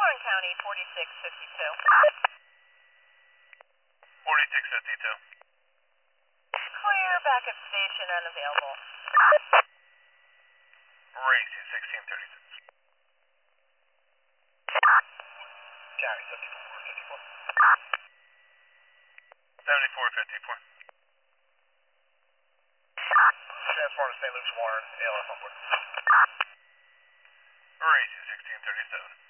Warren County, 4652. 4652. Clear, backup station unavailable. Racing 1636. County 7454. 7454. Transform to St. Luke's Warren, ALS on board. Racing 1637.